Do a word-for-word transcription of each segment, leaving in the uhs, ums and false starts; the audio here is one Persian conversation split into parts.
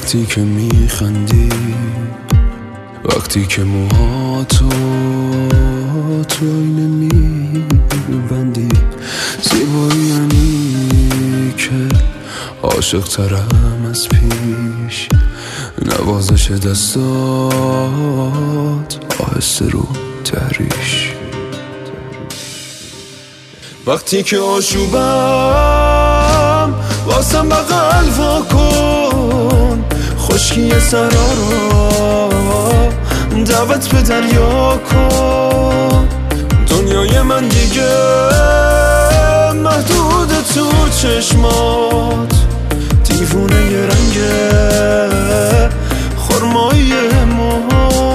وقتی که میخندی، وقتی که موهاتو تو آینه میبندی، زیبایی یعنی که عاشق ترم از پیش، نوازش دستات آهسته رو تحریش. وقتی که آشوبم واسم بغل وا کن، خشکی سرا رو دعوت به دریا کن. دنیای من دیگه محدود تو چشمات، دیوونه ی رنگ خرمایی موهات.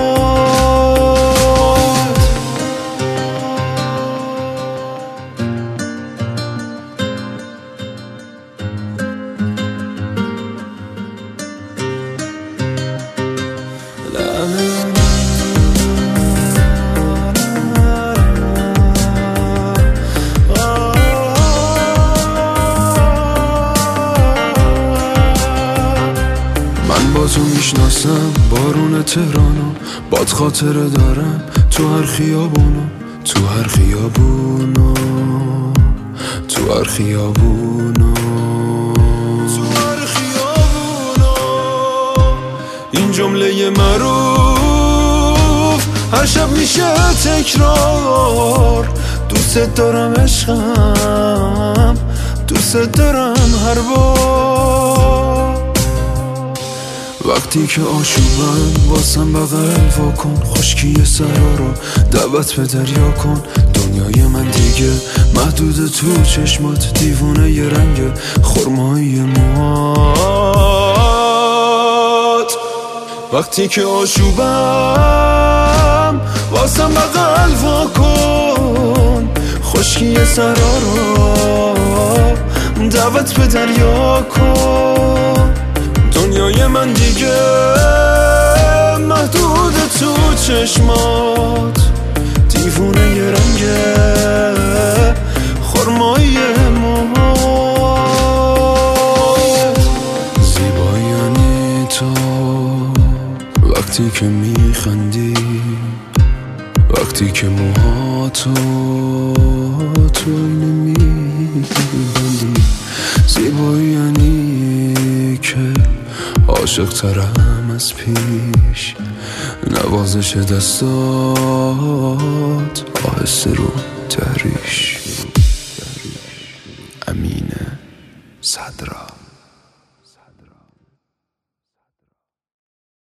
با تو میشناسم بارون تهرانو، باد خاطره دارم تو هر خیابونو، تو هر خیابونو، تو هر خیابونو، تو هر خیابونو. این جمله معروف هر شب میشه تکرار، دوست دارم عشقم، دوست دارم هر بار. وقتی که آشوبم واسم بغل وا کن، خشکی سرا رو دعوت به دریا کن. دنیای من دیگه محدود تو چشمات، دیوونه ی رنگ خرمایی موهات. وقتی که آشوبم واسم بغل وا کن، خشکی سرا رو دعوت به دریا کن. دنیای من دیگه محدود تو چشمات، دیوونه ی رنگ خرمایی موهات. زیبایی یعنی تو وقتی که میخندی، وقتی که موهاتو تو آینه میبندی، زیبایی یعنی که عاشق ترم از پیش، نوازش دستات آهسته رو تحریش.